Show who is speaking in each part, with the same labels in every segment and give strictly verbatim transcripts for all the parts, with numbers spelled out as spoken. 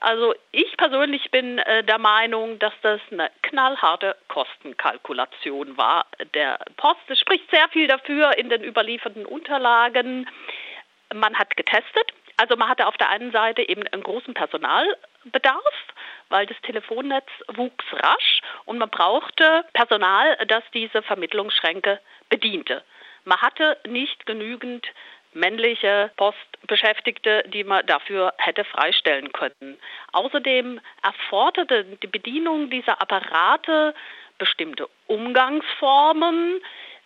Speaker 1: Also ich persönlich bin äh, der Meinung, dass das eine knallharte Kostenkalkulation war der Post. Es spricht sehr viel dafür in den überlieferten Unterlagen. Man hat getestet. Also man hatte auf der einen Seite eben einen großen Personalbedarf, weil das Telefonnetz wuchs rasch und man brauchte Personal, das diese Vermittlungsschränke bediente. Man hatte nicht genügend männliche Postbeschäftigte, die man dafür hätte freistellen können. Außerdem erforderte die Bedienung dieser Apparate bestimmte Umgangsformen.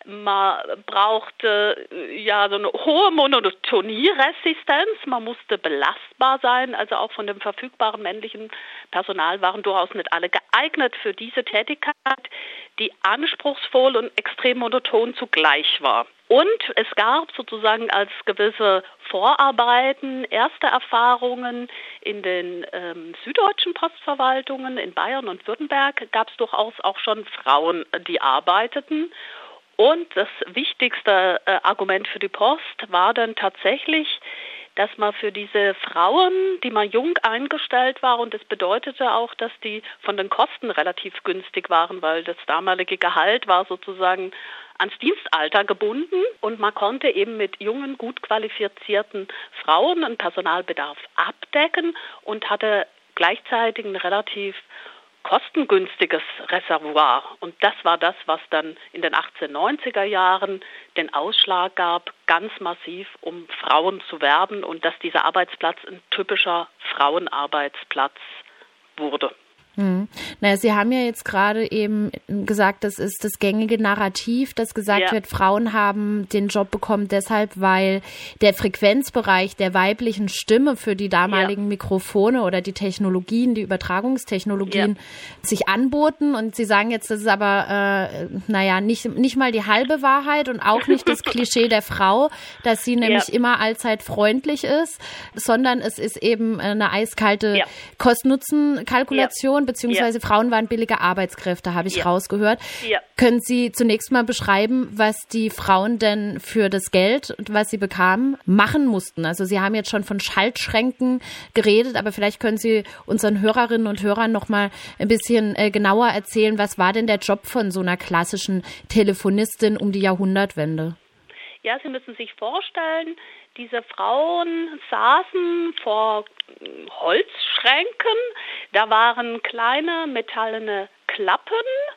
Speaker 1: Man brauchte ja so eine hohe Monotonieresistenz. Man musste belastbar sein. Also auch von dem verfügbaren männlichen Personal waren durchaus nicht alle geeignet für diese Tätigkeit, die anspruchsvoll und extrem monoton zugleich war. Und es gab sozusagen als gewisse Vorarbeiten, erste Erfahrungen in den ähm, süddeutschen Postverwaltungen, in Bayern und Württemberg gab es durchaus auch schon Frauen, die arbeiteten. Und das wichtigste äh, Argument für die Post war dann tatsächlich, dass man für diese Frauen, die mal jung eingestellt war, und das bedeutete auch, dass die von den Kosten relativ günstig waren, weil das damalige Gehalt war sozusagen ans Dienstalter gebunden und man konnte eben mit jungen, gut qualifizierten Frauen einen Personalbedarf abdecken und hatte gleichzeitig ein relativ kostengünstiges Reservoir. Und das war das, was dann in den achtzehnhundertneunziger Jahren den Ausschlag gab, ganz massiv um Frauen zu werben und dass dieser Arbeitsplatz ein typischer Frauenarbeitsplatz wurde.
Speaker 2: Hm. Naja, Sie haben ja jetzt gerade eben gesagt, das ist das gängige Narrativ, das gesagt ja. wird, Frauen haben den Job bekommen deshalb, weil der Frequenzbereich der weiblichen Stimme für die damaligen ja. Mikrofone oder die Technologien, die Übertragungstechnologien ja. sich anboten. Und Sie sagen jetzt, das ist aber, äh, naja, nicht, nicht mal die halbe Wahrheit und auch nicht das Klischee der Frau, dass sie nämlich ja. immer allzeit freundlich ist, sondern es ist eben eine eiskalte ja. Kosten-Nutzen-Kalkulation. Ja. Beziehungsweise ja. Frauen waren billige Arbeitskräfte, habe ich ja. rausgehört. Ja. Können Sie zunächst mal beschreiben, was die Frauen denn für das Geld, was sie bekamen, machen mussten? Also Sie haben jetzt schon von Schaltschränken geredet, aber vielleicht können Sie unseren Hörerinnen und Hörern noch mal ein bisschen äh, genauer erzählen, was war denn der Job von so einer klassischen Telefonistin um die Jahrhundertwende?
Speaker 1: Ja, Sie müssen sich vorstellen, diese Frauen saßen vor Holzschränken, da waren kleine metallene Klappen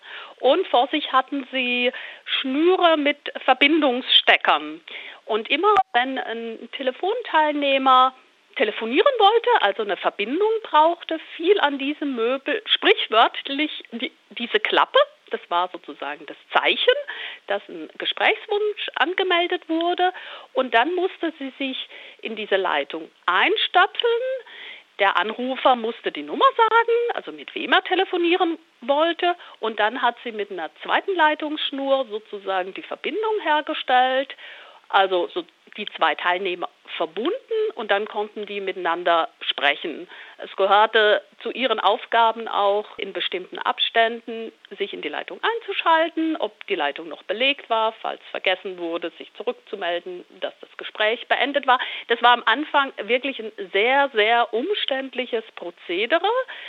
Speaker 1: und vor sich hatten sie Schnüre mit Verbindungssteckern. Und immer wenn ein Telefonteilnehmer telefonieren wollte, also eine Verbindung brauchte, fiel an diesem Möbel sprichwörtlich die, diese Klappe. Das war sozusagen das Zeichen, dass ein Gesprächswunsch angemeldet wurde. Und dann musste sie sich in diese Leitung einstöpseln. Der Anrufer musste die Nummer sagen, also mit wem er telefonieren wollte. Und dann hat sie mit einer zweiten Leitungsschnur sozusagen die Verbindung hergestellt. Also so die zwei Teilnehmer verbunden und dann konnten die miteinander sprechen. Es gehörte zu ihren Aufgaben auch in bestimmten Abständen, sich in die Leitung einzuschalten, ob die Leitung noch belegt war, falls vergessen wurde, sich zurückzumelden, dass das Gespräch beendet war. Das war am Anfang wirklich ein sehr, sehr umständliches Prozedere.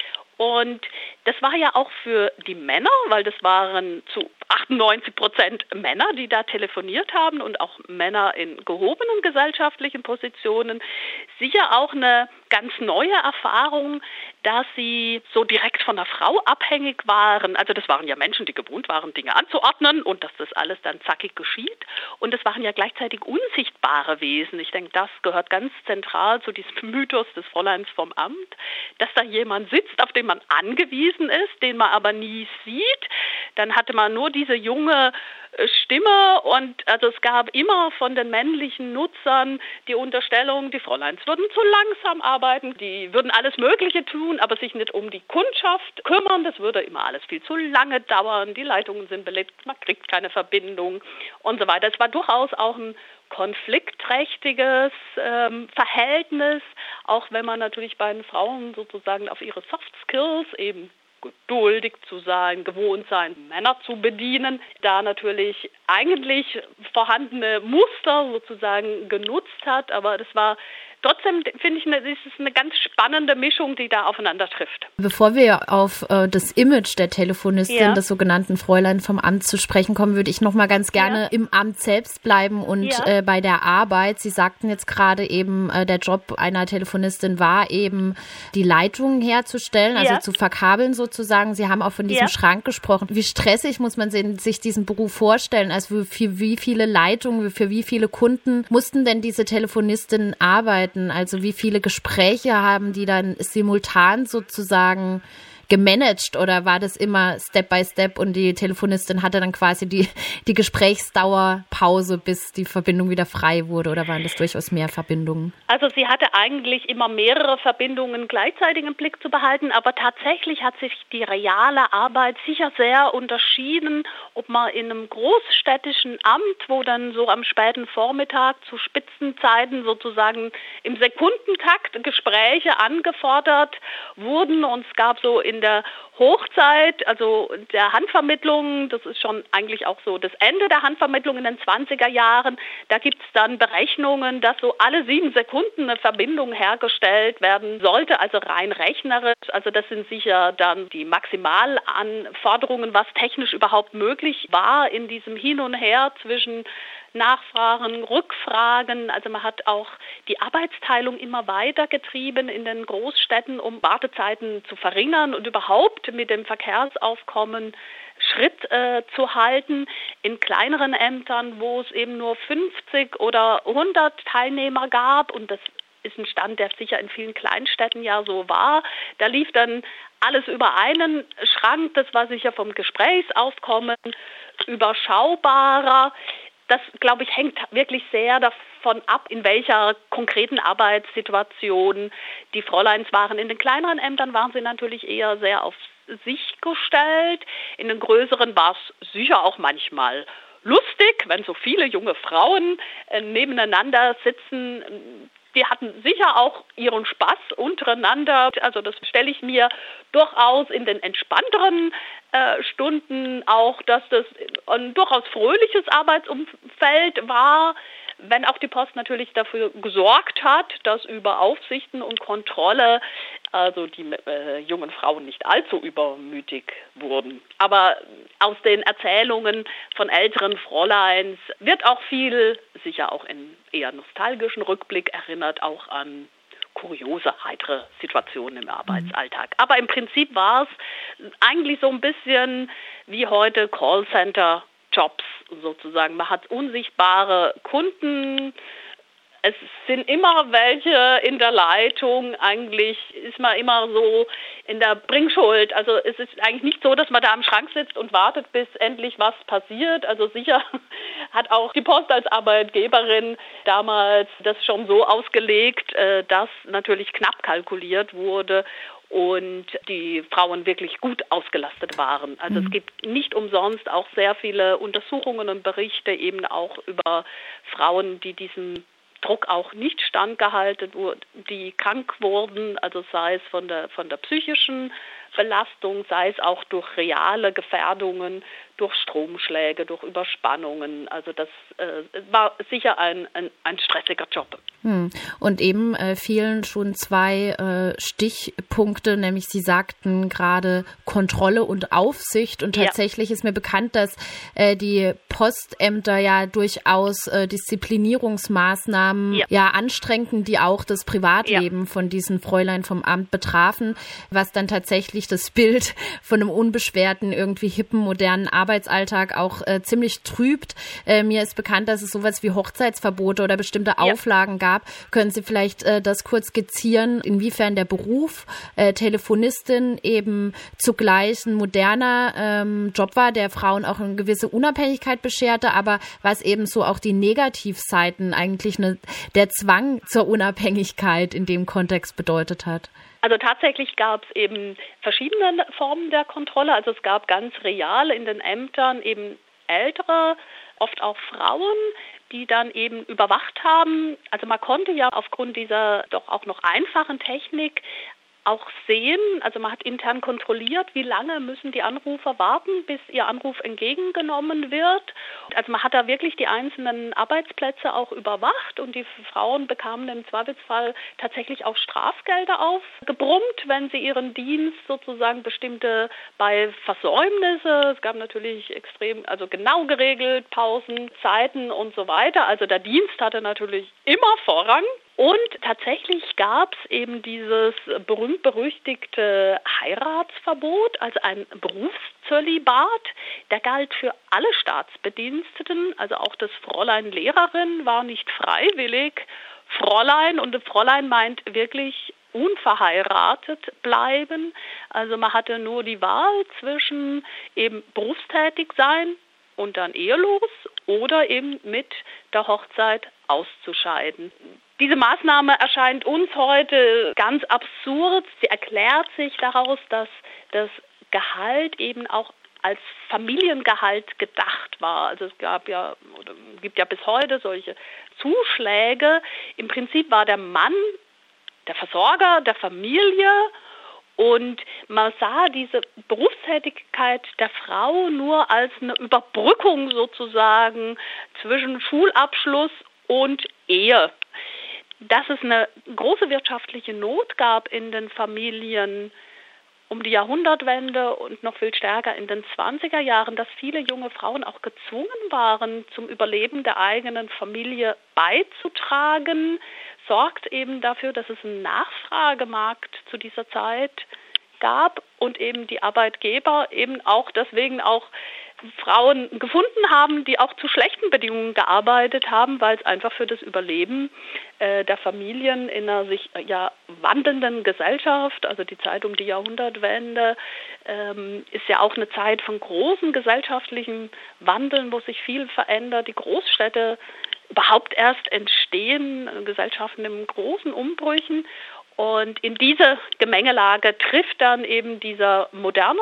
Speaker 1: Und das war ja auch für die Männer, weil das waren zu achtundneunzig Prozent Männer, die da telefoniert haben und auch Männer in gehobenen gesellschaftlichen Positionen, sicher auch eine ganz neue Erfahrung, dass sie so direkt von der Frau abhängig waren. Also das waren ja Menschen, die gewohnt waren, Dinge anzuordnen und dass das alles dann zackig geschieht. Und das waren ja gleichzeitig unsichtbare Wesen. Ich denke, das gehört ganz zentral zu diesem Mythos des Fräuleins vom Amt, dass da jemand sitzt, auf den man angewiesen ist, den man aber nie sieht. Dann hatte man nur diese junge Stimme und also es gab immer von den männlichen Nutzern die Unterstellung, die Fräuleins würden zu langsam arbeiten, die würden alles Mögliche tun, aber sich nicht um die Kundschaft kümmern, das würde immer alles viel zu lange dauern, die Leitungen sind belegt, man kriegt keine Verbindung und so weiter. Es war durchaus auch ein konfliktträchtiges ähm, Verhältnis, auch wenn man natürlich bei den Frauen sozusagen auf ihre Soft Skills eben geduldig zu sein, gewohnt sein, Männer zu bedienen, da natürlich eigentlich vorhandene Muster sozusagen genutzt hat, aber das war trotzdem finde ich, es ist eine ganz spannende Mischung, die da aufeinander trifft.
Speaker 2: Bevor wir auf äh, das Image der Telefonistin, ja. des sogenannten Fräulein vom Amt zu sprechen kommen, würde ich noch mal ganz gerne ja. im Amt selbst bleiben und ja. äh, bei der Arbeit. Sie sagten jetzt gerade eben, äh, der Job einer Telefonistin war eben, die Leitungen herzustellen, also ja. zu verkabeln sozusagen. Sie haben auch von diesem ja. Schrank gesprochen. Wie stressig muss man sich diesen Beruf vorstellen? Also für wie viele Leitungen, für wie viele Kunden mussten denn diese Telefonistinnen arbeiten? Also wie viele Gespräche haben die dann simultan sozusagen gemanagt oder war das immer Step by Step und die Telefonistin hatte dann quasi die, die Gesprächsdauerpause, bis die Verbindung wieder frei wurde oder waren das durchaus mehr Verbindungen?
Speaker 1: Also sie hatte eigentlich immer mehrere Verbindungen gleichzeitig im Blick zu behalten, aber tatsächlich hat sich die reale Arbeit sicher sehr unterschieden, ob man in einem großstädtischen Amt, wo dann so am späten Vormittag zu Spitzenzeiten sozusagen im Sekundentakt Gespräche angefordert wurden und es gab so in der Hochzeit, also der Handvermittlung, das ist schon eigentlich auch so das Ende der Handvermittlung in den zwanziger Jahren, da gibt es dann Berechnungen, dass so alle sieben Sekunden eine Verbindung hergestellt werden sollte, also rein rechnerisch, also das sind sicher dann die Maximalanforderungen, was technisch überhaupt möglich war in diesem Hin und Her zwischen Nachfragen, Rückfragen, also man hat auch die Arbeitsteilung immer weiter getrieben in den Großstädten, um Wartezeiten zu verringern und überhaupt mit dem Verkehrsaufkommen Schritt äh, zu halten. In kleineren Ämtern, wo es eben nur fünfzig oder hundert Teilnehmer gab, und das ist ein Stand, der sicher in vielen Kleinstädten ja so war, da lief dann alles über einen Schrank, das war sicher vom Gesprächsaufkommen überschaubarer. Das, glaube ich, hängt wirklich sehr davon ab, in welcher konkreten Arbeitssituation die Fräuleins waren. In den kleineren Ämtern waren sie natürlich eher sehr auf sich gestellt. In den größeren war es sicher auch manchmal lustig, wenn so viele junge Frauen äh, nebeneinander sitzen. Die hatten sicher auch ihren Spaß untereinander. Also das stelle ich mir durchaus in den entspannteren äh, Stunden auch, dass das ein durchaus fröhliches Arbeitsumfeld war, wenn auch die Post natürlich dafür gesorgt hat, dass über Aufsichten und Kontrolle also die äh, jungen Frauen nicht allzu übermütig wurden. Aber aus den Erzählungen von älteren Fräuleins wird auch viel, sicher auch in eher nostalgischen Rückblick erinnert, auch an kuriose, heitere Situationen im Arbeitsalltag. Aber im Prinzip war es eigentlich so ein bisschen wie heute Callcenter-Jobs sozusagen. Man hat unsichtbare Kunden. Es sind immer welche in der Leitung, eigentlich ist man immer so in der Bringschuld. Also es ist eigentlich nicht so, dass man da am Schrank sitzt und wartet, bis endlich was passiert. Also sicher hat auch die Post als Arbeitgeberin damals das schon so ausgelegt, dass natürlich knapp kalkuliert wurde und die Frauen wirklich gut ausgelastet waren. Also mhm. es gibt nicht umsonst auch sehr viele Untersuchungen und Berichte eben auch über Frauen, die diesem Druck auch nicht standgehalten wurden, die krank wurden, also sei es von der von der psychischen Belastung, sei es auch durch reale Gefährdungen, durch Stromschläge, durch Überspannungen. Also das äh, war sicher ein, ein, ein stressiger Job.
Speaker 2: Hm. Und eben äh, fielen schon zwei äh, Stichpunkte, nämlich Sie sagten gerade Kontrolle und Aufsicht. Und tatsächlich ja. ist mir bekannt, dass äh, die Postämter ja durchaus äh, Disziplinierungsmaßnahmen ja. ja anstrengten, die auch das Privatleben ja. von diesen Fräulein vom Amt betrafen, was dann tatsächlich das Bild von einem unbeschwerten, irgendwie hippen, modernen Arbeitsalltag auch äh, ziemlich trübt. Äh, mir ist bekannt, dass es sowas wie Hochzeitsverbote oder bestimmte ja. Auflagen gab. Können Sie vielleicht äh, das kurz skizzieren, inwiefern der Beruf äh, Telefonistin eben zugleich ein moderner ähm, Job war, der Frauen auch eine gewisse Unabhängigkeit bescherte, aber was eben so auch die Negativseiten eigentlich eine, der Zwang zur Unabhängigkeit in dem Kontext bedeutet hat?
Speaker 1: Also tatsächlich gab es eben verschiedene Formen der Kontrolle. Also es gab ganz real in den Ämtern eben ältere, oft auch Frauen, die dann eben überwacht haben. Also man konnte ja aufgrund dieser doch auch noch einfachen Technik auch sehen, also man hat intern kontrolliert, wie lange müssen die Anrufer warten, bis ihr Anruf entgegengenommen wird. Also man hat da wirklich die einzelnen Arbeitsplätze auch überwacht und die Frauen bekamen im Zweifelsfall tatsächlich auch Strafgelder aufgebrummt, wenn sie ihren Dienst sozusagen bestimmte bei Versäumnisse, es gab natürlich extrem, also genau geregelt, Pausen, Zeiten und so weiter. Also der Dienst hatte natürlich immer Vorrang. Und tatsächlich gab es eben dieses berühmt-berüchtigte Heiratsverbot, also ein Berufszölibat. Der galt für alle Staatsbediensteten, also auch das Fräulein Lehrerin war nicht freiwillig Fräulein. Und das Fräulein meint wirklich unverheiratet bleiben. Also man hatte nur die Wahl zwischen eben berufstätig sein und dann ehelos oder eben mit der Hochzeit auszuscheiden. Diese Maßnahme erscheint uns heute ganz absurd. Sie erklärt sich daraus, dass das Gehalt eben auch als Familiengehalt gedacht war. Also es gab ja oder gibt ja bis heute solche Zuschläge. Im Prinzip war der Mann der Versorger der Familie und man sah diese Berufstätigkeit der Frau nur als eine Überbrückung sozusagen zwischen Schulabschluss und Ehe. Dass es eine große wirtschaftliche Not gab in den Familien um die Jahrhundertwende und noch viel stärker in den zwanziger Jahren, dass viele junge Frauen auch gezwungen waren, zum Überleben der eigenen Familie beizutragen, sorgt eben dafür, dass es einen Nachfragemarkt zu dieser Zeit gab und eben die Arbeitgeber eben auch deswegen auch Frauen gefunden haben, die auch zu schlechten Bedingungen gearbeitet haben, weil es einfach für das Überleben äh, der Familien in einer sich äh, ja wandelnden Gesellschaft, also die Zeit um die Jahrhundertwende, ähm, ist ja auch eine Zeit von großen gesellschaftlichen Wandeln, wo sich viel verändert, die Großstädte überhaupt erst entstehen, Gesellschaften in großen Umbrüchen. Und in diese Gemengelage trifft dann eben dieser moderne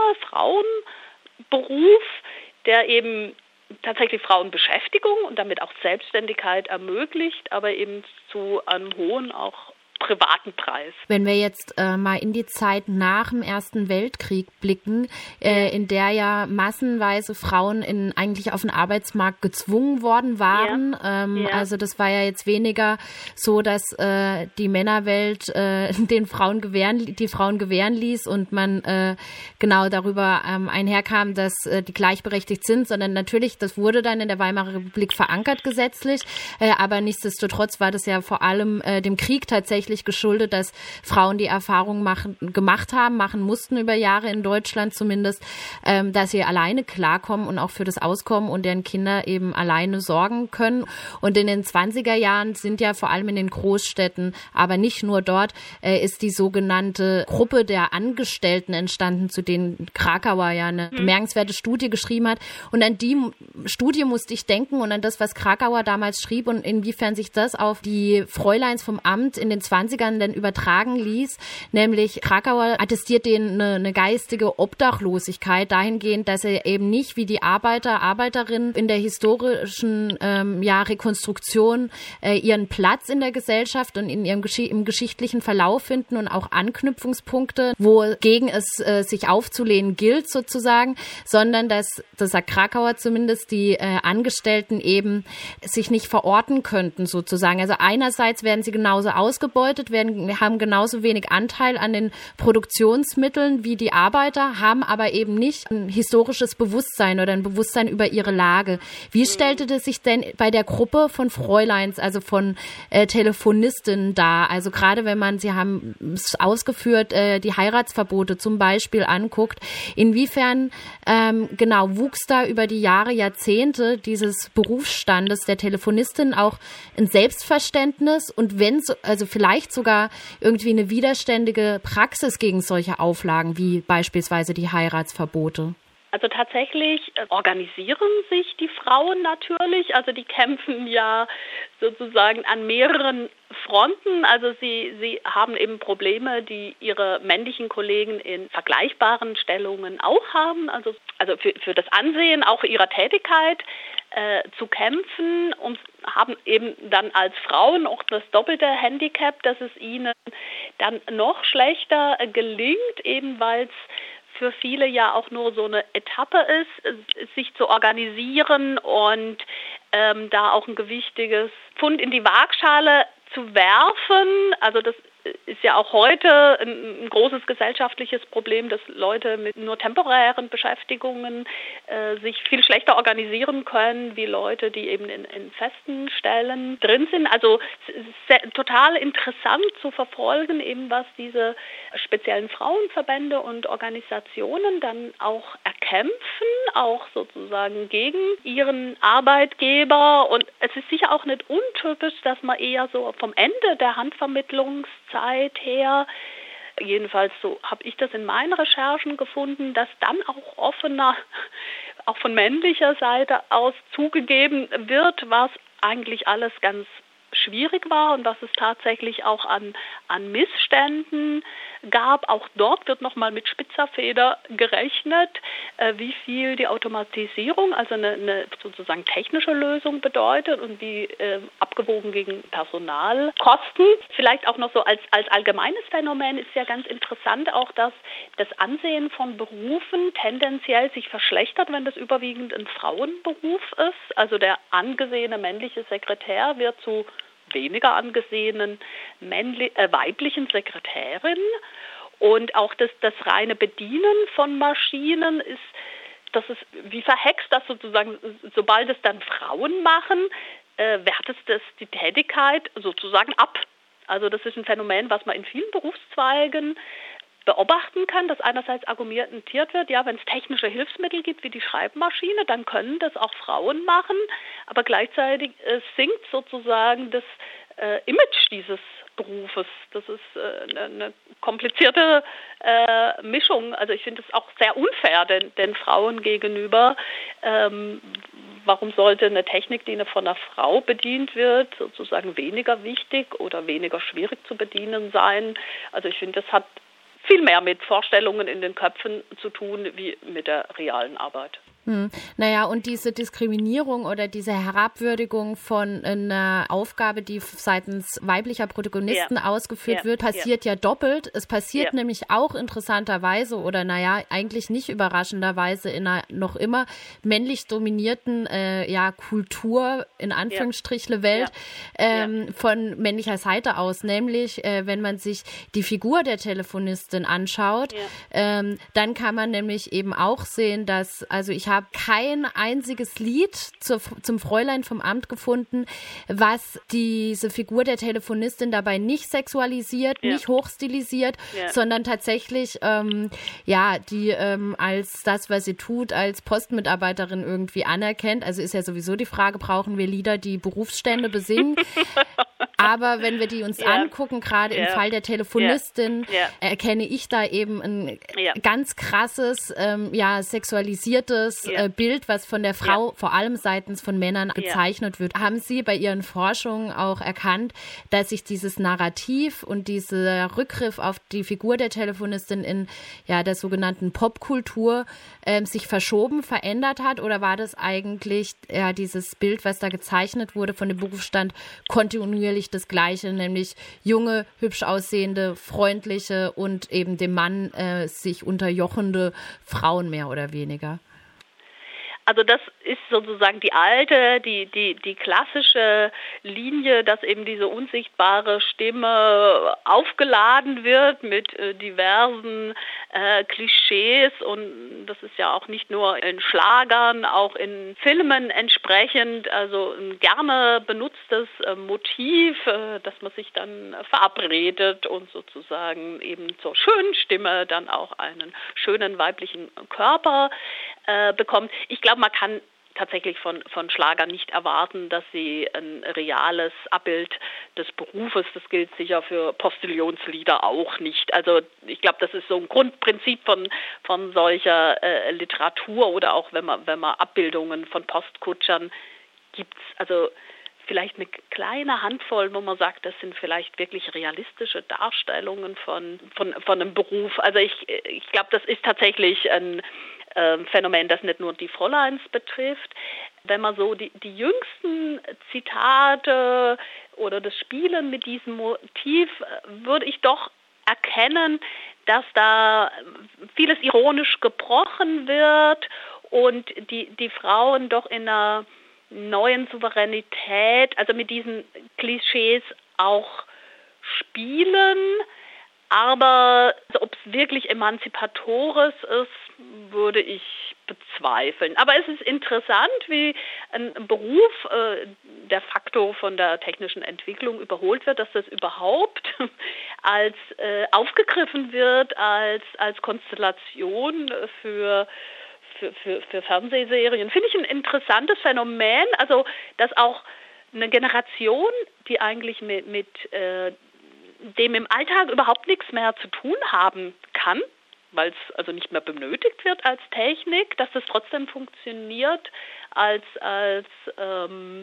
Speaker 1: Frauenberuf, der eben tatsächlich Frauenbeschäftigung und damit auch Selbstständigkeit ermöglicht, aber eben zu einem hohen auch privaten Preis.
Speaker 2: Wenn wir jetzt äh, mal in die Zeit nach dem Ersten Weltkrieg blicken, äh, in der ja massenweise Frauen in eigentlich auf den Arbeitsmarkt gezwungen worden waren. Ja. Ähm, ja. Also das war ja jetzt weniger so, dass äh, die Männerwelt äh, den Frauen gewähren, die Frauen gewähren ließ und man äh, genau darüber ähm, einherkam, dass äh, die gleichberechtigt sind, sondern natürlich, das wurde dann in der Weimarer Republik verankert gesetzlich, äh, aber nichtsdestotrotz war das ja vor allem äh, dem Krieg tatsächlich geschuldet, dass Frauen die Erfahrung machen, gemacht haben, machen mussten über Jahre in Deutschland zumindest, ähm, dass sie alleine klarkommen und auch für das Auskommen und deren Kinder eben alleine sorgen können. Und in den zwanziger Jahren sind ja vor allem in den Großstädten, aber nicht nur dort, äh, ist die sogenannte Gruppe der Angestellten entstanden, zu denen Krakauer ja eine bemerkenswerte Studie geschrieben hat. Und an die Studie musste ich denken und an das, was Krakauer damals schrieb und inwiefern sich das auf die Fräuleins vom Amt in den zwanzigern dann übertragen ließ, nämlich Krakauer attestiert denen eine, eine geistige Obdachlosigkeit dahingehend, dass er eben nicht wie die Arbeiter, Arbeiterinnen in der historischen ähm, ja, Rekonstruktion äh, ihren Platz in der Gesellschaft und in ihrem Gesch- im geschichtlichen Verlauf finden und auch Anknüpfungspunkte, wogegen es äh, sich aufzulehnen gilt sozusagen, sondern dass, das sagt Krakauer zumindest, die äh, Angestellten eben sich nicht verorten könnten sozusagen. Also einerseits werden sie genauso ausgebeutet, werden, haben genauso wenig Anteil an den Produktionsmitteln wie die Arbeiter, haben aber eben nicht ein historisches Bewusstsein oder ein Bewusstsein über ihre Lage. Wie stellte das sich denn bei der Gruppe von Fräuleins, also von äh, Telefonistinnen dar? Also gerade wenn man, Sie haben es ausgeführt, äh, die Heiratsverbote zum Beispiel anguckt, inwiefern ähm, genau wuchs da über die Jahre, Jahrzehnte dieses Berufsstandes der Telefonistin auch ein Selbstverständnis und wenn so, also vielleicht sogar irgendwie eine widerständige Praxis gegen solche Auflagen wie beispielsweise die Heiratsverbote?
Speaker 1: Also tatsächlich organisieren sich die Frauen natürlich, also die kämpfen ja sozusagen an mehreren Fronten. Also sie, sie haben eben Probleme, die ihre männlichen Kollegen in vergleichbaren Stellungen auch haben. Also, also für, für das Ansehen auch ihrer Tätigkeit äh, zu kämpfen und haben eben dann als Frauen auch das doppelte Handicap, dass es ihnen dann noch schlechter gelingt, eben weil es für viele ja auch nur so eine Etappe ist, sich zu organisieren und ähm, da auch ein gewichtiges Pfund in die Waagschale zu werfen. Also das ist ja auch heute ein, ein großes gesellschaftliches Problem, dass Leute mit nur temporären Beschäftigungen äh, sich viel schlechter organisieren können, wie Leute, die eben in, in festen Stellen drin sind. Also es ist sehr, total interessant zu verfolgen, eben was diese speziellen Frauenverbände und Organisationen dann auch erkämpfen, auch sozusagen gegen ihren Arbeitgeber. Und es ist sicher auch nicht untypisch, dass man eher so vom Ende der Handvermittlungs Zeit her, jedenfalls so habe ich das in meinen Recherchen gefunden, dass dann auch offener, auch von männlicher Seite aus zugegeben wird, was eigentlich alles ganz schwierig war und was es tatsächlich auch an, an Missständen gab. Auch dort wird nochmal mit spitzer Feder gerechnet, äh, wie viel die Automatisierung, also eine, eine sozusagen technische Lösung bedeutet und wie äh, abgewogen gegen Personalkosten. Vielleicht auch noch so als, als allgemeines Phänomen ist ja ganz interessant auch, dass das Ansehen von Berufen tendenziell sich verschlechtert, wenn das überwiegend ein Frauenberuf ist. Also der angesehene männliche Sekretär wird zu weniger angesehenen männli- äh, weiblichen Sekretärin. Und auch das, das reine Bedienen von Maschinen ist, das ist wie verhext, dass sozusagen, sobald es dann Frauen machen, äh, wertet das die Tätigkeit sozusagen ab. Also das ist ein Phänomen, was man in vielen Berufszweigen beobachten kann, dass einerseits argumentiert wird, ja, wenn es technische Hilfsmittel gibt wie die Schreibmaschine, dann können das auch Frauen machen, aber gleichzeitig äh, sinkt sozusagen das äh, Image dieses Berufes. Das ist äh, eine, eine komplizierte äh, Mischung. Also ich finde es auch sehr unfair den, den Frauen gegenüber. Ähm, warum sollte eine Technik, die von einer Frau bedient wird, sozusagen weniger wichtig oder weniger schwierig zu bedienen sein? Also ich finde, das hat viel mehr mit Vorstellungen in den Köpfen zu tun, wie mit der realen Arbeit.
Speaker 2: Hm. Naja, und diese Diskriminierung oder diese Herabwürdigung von einer Aufgabe, die seitens weiblicher Protagonisten ja. ausgeführt ja. wird, passiert ja, ja doppelt. Es passiert ja. nämlich auch interessanterweise oder naja, eigentlich nicht überraschenderweise in einer noch immer männlich dominierten äh, ja, Kultur, in Anführungsstrichle ja. Welt, ja. Ähm, ja. von männlicher Seite aus. Nämlich, äh, wenn man sich die Figur der Telefonistin anschaut, ja. ähm, dann kann man nämlich eben auch sehen, dass, also ich habe kein einziges Lied zur, zum Fräulein vom Amt gefunden, was diese Figur der Telefonistin dabei nicht sexualisiert, ja. nicht hochstilisiert, ja. sondern tatsächlich ähm, ja, die ähm, als das, was sie tut, als Postmitarbeiterin irgendwie anerkennt. Also ist ja sowieso die Frage, brauchen wir Lieder, die Berufsstände besingen? Aber wenn wir die uns ja. angucken, gerade ja. im Fall der Telefonistin, ja. Ja. erkenne ich da eben ein ja. ganz krasses, ähm, ja, sexualisiertes ja. äh, Bild, was von der Frau, ja. vor allem seitens von Männern, gezeichnet ja. wird. Haben Sie bei Ihren Forschungen auch erkannt, dass sich dieses Narrativ und dieser Rückgriff auf die Figur der Telefonistin in ja, der sogenannten Popkultur ähm, sich verschoben, verändert hat? Oder war das eigentlich ja, dieses Bild, was da gezeichnet wurde von dem Berufsstand, kontinuierlich das Gleiche, nämlich junge, hübsch aussehende, freundliche und eben dem Mann äh, sich unterjochende Frauen mehr oder weniger?
Speaker 1: Also das ist sozusagen die alte, die, die, die klassische Linie, dass eben diese unsichtbare Stimme aufgeladen wird mit äh, diversen äh, Klischees, und das ist ja auch nicht nur in Schlagern, auch in Filmen entsprechend, also ein gerne benutztes äh, Motiv, äh, dass man sich dann verabredet und sozusagen eben zur schönen Stimme dann auch einen schönen weiblichen Körper äh, bekommt. Ich glaube, man kann tatsächlich von, von Schlagern nicht erwarten, dass sie ein reales Abbild des Berufes, das gilt sicher für Postillonslieder auch nicht. Also ich glaube, das ist so ein Grundprinzip von, von solcher äh, Literatur, oder auch wenn man, wenn man Abbildungen von Postkutschern gibt. Also vielleicht eine kleine Handvoll, wo man sagt, das sind vielleicht wirklich realistische Darstellungen von, von, von einem Beruf. Also ich, ich glaube, das ist tatsächlich ein äh, Phänomen, das nicht nur die Fräuleins betrifft. Wenn man so die, die jüngsten Zitate oder das Spielen mit diesem Motiv, würde ich doch erkennen, dass da vieles ironisch gebrochen wird und die, die Frauen doch in einer neuen Souveränität, also mit diesen Klischees auch spielen. Aber also, ob es wirklich emanzipatorisch ist, würde ich bezweifeln. Aber es ist interessant, wie ein Beruf äh, de facto von der technischen Entwicklung überholt wird, dass das überhaupt als äh, aufgegriffen wird als, als Konstellation für Für, für, für Fernsehserien. Finde ich ein interessantes Phänomen, also dass auch eine Generation, die eigentlich mit, mit äh, dem im Alltag überhaupt nichts mehr zu tun haben kann, weil es also nicht mehr benötigt wird als Technik, dass das trotzdem funktioniert als, als ähm,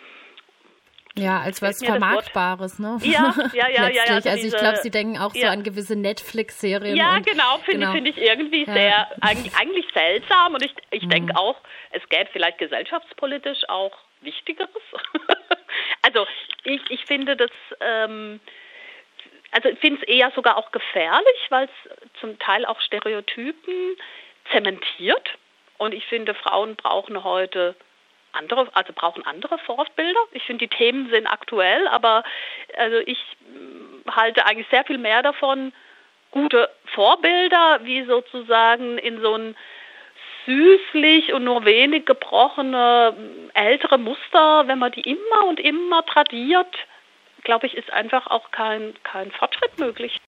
Speaker 2: ja, als was Vermarktbares, ne?
Speaker 1: Ja, ja, ja, ja.
Speaker 2: Also, also ich glaube, Sie denken auch ja. so an gewisse Netflix-Serien.
Speaker 1: Ja,
Speaker 2: und,
Speaker 1: genau, finde genau. find ich irgendwie ja. sehr, eigentlich, eigentlich seltsam. Und ich, ich mhm. denke auch, es gäbe vielleicht gesellschaftspolitisch auch Wichtigeres. Also ich, ich finde das, ähm, also ich finde es eher sogar auch gefährlich, weil es zum Teil auch Stereotypen zementiert. Und ich finde, Frauen brauchen heute andere, also brauchen andere Vorbilder. Ich finde, die Themen sind aktuell, aber also ich halte eigentlich sehr viel mehr davon, gute Vorbilder, wie sozusagen in so ein süßlich und nur wenig gebrochene ältere Muster, wenn man die immer und immer tradiert, glaube ich, ist einfach auch kein, kein Fortschritt möglich.